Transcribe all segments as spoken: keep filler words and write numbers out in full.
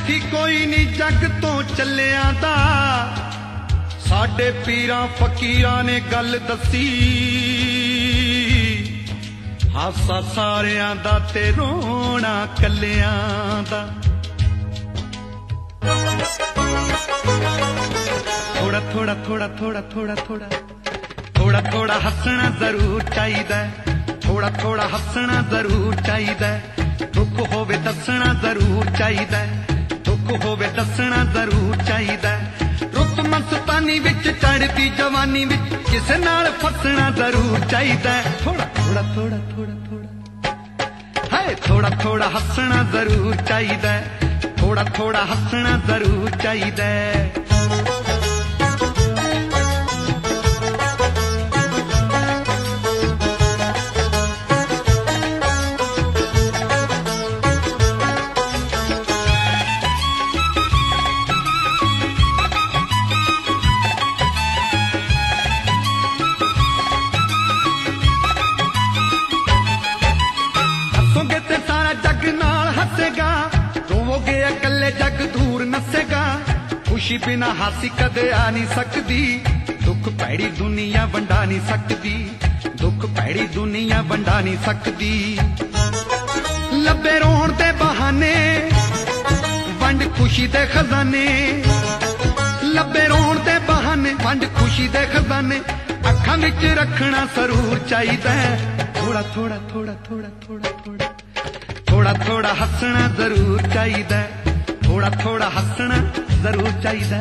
साथी कोई नहीं जग तो चलिया दा, साडे पीरां फकीरां ने गल दसी। हासा सारियां दा ते रोना कलियां दा। थोड़ा थोड़ा थोड़ा थोड़ा थोड़ा थोड़ा थोड़ा थोड़ा हसना जरूर चाहिदा, थोड़ा थोड़ा हसना जरूर चाहिदा। दुख होवे दसना जरूर चाहिदा, दुख होवे दसना जरूर चाहिदा। रुत मस्तानी विच चढ़ती जवानी विच किसे नाल फसना जरूर चाहिदा। थोड़ा थोड़ा थोड़ा थोड़ा थोड़ा हाय थोड़ा थोड़ा हसना जरूर चाहिदा, थोड़ा थोड़ा हसना जरूर चाहिदा। जग दूर नसेगा, खुशी बिना हासी कदे आ नहीं सकती। दुख भैड़ी दुनिया वंडा नहीं सकती, दुख भैड़ी दुनिया वंडा नहीं सकती। लबे रोण दे बहाने वंड खुशी दे खजाने, लबे रोण दे बहाने वंड खुशी दे खजाने। अखां विच रखना जरूर चाहिदा, थोड़ा थोड़ा थोड़ा थोड़ा थोड़ा थोड़ा थोड़ा थोड़ा हसना जरूर चाहिदा, थोड़ा थोड़ा हसना जरूर चाहिदा।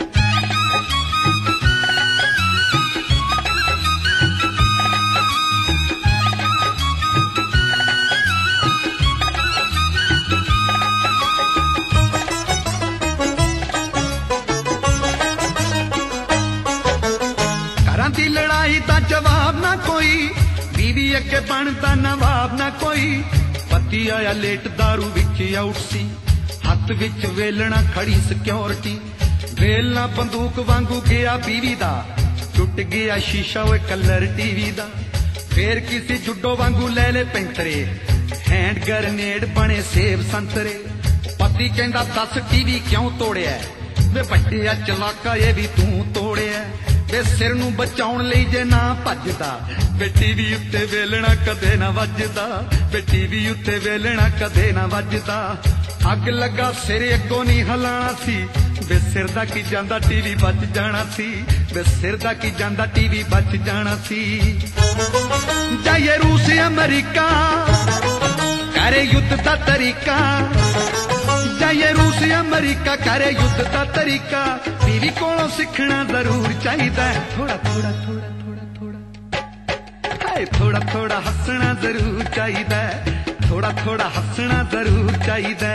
घरां दी लड़ाई दा जवाब ना कोई, बीवी अगे बनदा नवाब ना कोई। पति आया लेट दारू विच आउट सी, हथ विच वेलना खड़ी सिक्योरिटी। वेलना बंदूक वांगू गया बीवी दा, टुट गया शीशा वे कलर टीवी दा। फिर किसी जुड्डो वांगू ले ले पेंतरे, हैंड ग्रेनेड बने सेब संतरे। पति कहंदा दस टीवी क्यों तोड़िया, वे बड्डिया चलाका ये भी तू तोड़िया। वे सिर नूं बचाउण लई जे ना भजदा, वे टीवी उत्ते वेलना कदे ना वजदा, वे टीवी उत्ते वेलना कदे ना वजदा। अग लगा सिर अगों नहीं हलाना सी, वे सिर दा की जांदा टीवी बच जाना सी, वे सिर दा की जांदा टीवी बच जाना सी। जाइए रूस अमरीका करे युद्ध दा तरीका, जाइए रूस अमरीका करे युद्ध दा तरीका। बीवी कोलों सीखना जरूर चाहिदा, थोड़ा थोड़ा थोड़ा थोड़ा थोड़ा हाय थोड़ा थोड़ा हसना जरूर चाहिदा, थोड़ा थोड़ा हसना जरूर चाहिदा।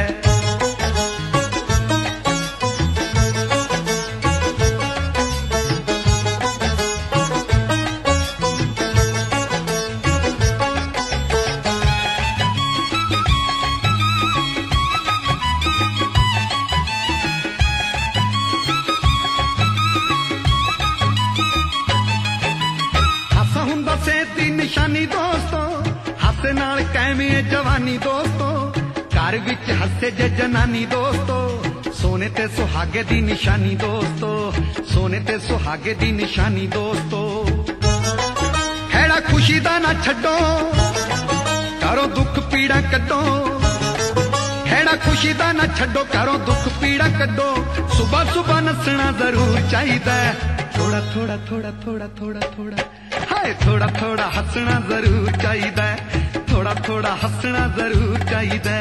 हस हुंदा सेहत दी निशानी दोस्तों, हस नाल कैमे जवानी दोस्तों। घर विच हसे जे जनानी दोस्तों, सोने ते सुहागे दी निशानी दोस्तों, सोने ते सुहागे दी निशानी दोस्तों। खेड़ा खुशी दा ना छड्डो, करो दुख पीड़ा कड्डो। खेड़ा खुशी दा ना छड्डो, करो दुख पीड़ा कड्डो। सुबह सुबह नसना जरूर चाहिदा, थोड़ा थोड़ा थोड़ा थोड़ा थोड़ा थोड़ा हाय थोड़ा थोड़ा हसना जरूर चाहिदा, थोड़ा थोड़ा हसना जरूर चाहिदा।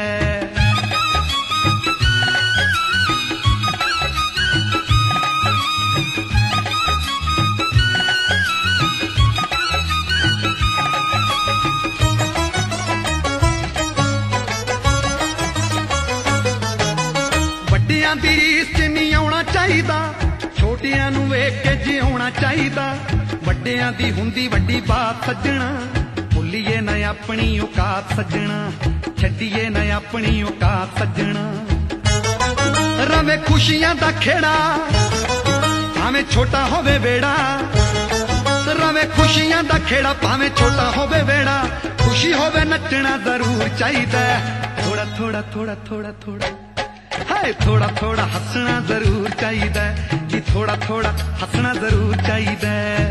वड्डियां दी रीस च नहीं आउणा चाहिदा, छोटियां नूं वेख के जिउणा चाहिदा। वड्डियां दी हुंदी वड्डी बात सज्जणा, भुल्लीए न अपनी औकात सज्जणा, छड्डीए न अपनी औकात सज्जणा। रवे खुशियां दा खेड़ा भावें छोटा होवे बेड़ा, रवे खुशियां दा खेड़ा भावें छोटा होवे बेड़ा। खुशी होवे नचना जरूर चाहिदा, थोड़ा थोड़ा थोड़ा थोड़ा थोड़ा ਹਾਏ ਥੋੜਾ ਥੋੜਾ ਹੱਸਣਾ ਜ਼ਰੂਰ ਚਾਹੀਦਾ ਜੀ, ਥੋੜਾ ਥੋੜਾ ਹੱਸਣਾ ਜ਼ਰੂਰ ਚਾਹੀਦਾ।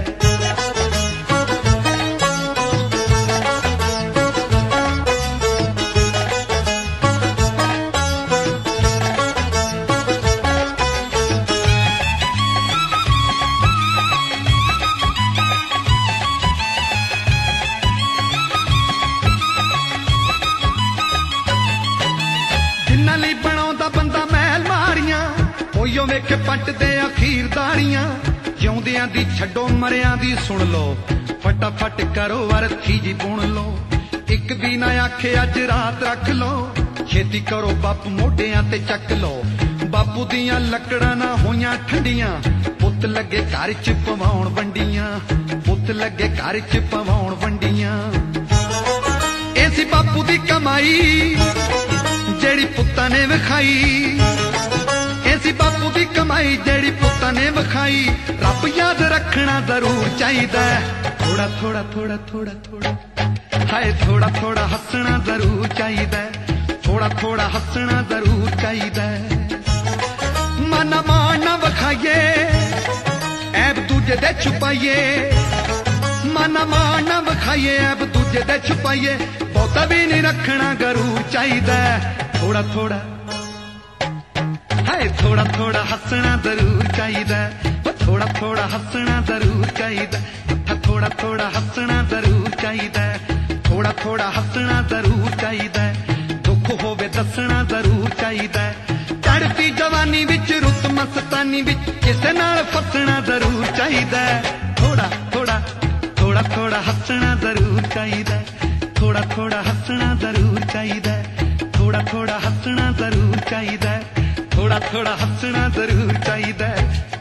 ਜਿੰਨਾਂ ਲਈ ਬਣਾਉਂਦਾ ਬੰਦਾ ਮਹਿਲ ਮਾਰੀਆਂ, ਉਹੀਓ ਵੇਖੇ ਪੱਟਦੇ ਅਖੀਰ ਦਾੜੀਆਂ। ਜਿਉਂਦਿਆਂ ਦੀ ਛੱਡੋ ਮਰਿਆਂ ਦੀ ਸੁਣ ਲਓ, ਫਟਾਫਟ ਕਰੋ ਅਰਥੀ ਜੀ ਬੁਣ ਲਓ। ਇੱਕ ਵੀ ਨਾ ਆਖੇ ਅੱਜ ਰਾਤ ਰੱਖ ਲਓ, ਛੇਤੀ ਕਰੋ ਬਾਪੂ ਮੋਢਿਆਂ ਤੇ ਚੱਕ ਲਓ। ਬਾਪੂ ਦੀਆਂ ਲੱਕੜਾਂ ਨਾ ਹੋਈਆਂ ਠੰਡੀਆਂ, ਪੁੱਤ ਲੱਗੇ ਘਰ ਚ ਪਵਾਉਣ ਵੰਡੀਆਂ, ਪੁੱਤ ਲੱਗੇ ਘਰ ਚ ਪਵਾਉਣ ਵੰਡੀਆਂ। ਇਹ ਸੀ ਬਾਪੂ ਦੀ ਕਮਾਈ ਜਿਹੜੀ ਪੁੱਤਾਂ ਨੇ ਵਿਖਾਈ, ਇਹ ਸੀ ਬਾਪੂ ਦੀ ਕਮਾਈ ਜਿਹੜੀ ਪੁੱਤਾਂ ਨੇ ਵਿਖਾਈ। ਰੱਬ ਯਾਦ ਰੱਖਣਾ ਜ਼ਰੂਰ ਚਾਹੀਦਾ, ਥੋੜਾ ਥੋੜਾ ਥੋੜਾ ਥੋੜਾ ਥੋੜਾ ਹਾਏ ਥੋੜਾ ਥੋੜਾ ਹੱਸਣਾ ਜ਼ਰੂਰ ਚਾਹੀਦਾ, ਥੋੜਾ ਥੋੜਾ ਹੱਸਣਾ ਜ਼ਰੂਰ ਚਾਹੀਦਾ। ਮਨ ਮਾਣ ਨਾ ਵਿਖਾਈਏ, ਐਬ ਦੂਜੇ ਦੇ ਛੁਪਾਈਏ, ਮਨ ਮਾਣ ਨਾ ਵਿਖਾਈਏ, ਐਬ ਦੂਜੇ ਦੇ ਛੁਪਾਈਏ। ਬਹੁਤਾ ਵੀ ਨਹੀਂ ਰੱਖਣਾ ਗਰੂਰ ਚਾਹੀਦਾ, ਥੋੜਾ ਥੋੜਾ ਹਾਏ ਥੋੜਾ ਥੋੜਾ ਹੱਸਣਾ ਜ਼ਰੂਰ ਚਾਹੀਦਾ, ਥੋੜਾ ਥੋੜਾ ਹੱਸਣਾ ਜ਼ਰੂਰ ਚਾਹੀਦਾ, ਥੋੜਾ ਥੋੜਾ ਹੱਸਣਾ ਜ਼ਰੂਰ ਚਾਹੀਦਾ, ਥੋੜਾ ਥੋੜਾ ਹੱਸਣਾ ਜ਼ਰੂਰ ਚਾਹੀਦਾ। ਦੁੱਖ ਹੋਵੇ ਦੱਸਣਾ ਜ਼ਰੂਰ ਚਾਹੀਦਾ, ਚੜ੍ਹਦੀ ਜਵਾਨੀ ਵਿੱਚ ਰੁੱਤ ਮਸਤਾਨੀ ਵਿੱਚ ਕਿਸੇ ਨਾਲ ਫਸਣਾ ਜ਼ਰੂਰ ਚਾਹੀਦਾ। ਥੋੜਾ ਥੋੜਾ ਥੋੜਾ ਥੋੜਾ ਹੱਸਣਾ ਜ਼ਰੂਰ ਚਾਹੀਦਾ, ਥੋੜਾ ਥੋੜਾ ਹੱਸਣਾ ਜ਼ਰੂਰ ਚਾਹੀਦਾ, ਥੋੜਾ ਥੋੜਾ ਹੱਸਣਾ ਜ਼ਰੂਰ ਚਾਹੀਦਾ, ਥੋੜਾ ਥੋੜਾ ਹੱਸਣਾ ਜ਼ਰੂਰ ਚਾਹੀਦਾ।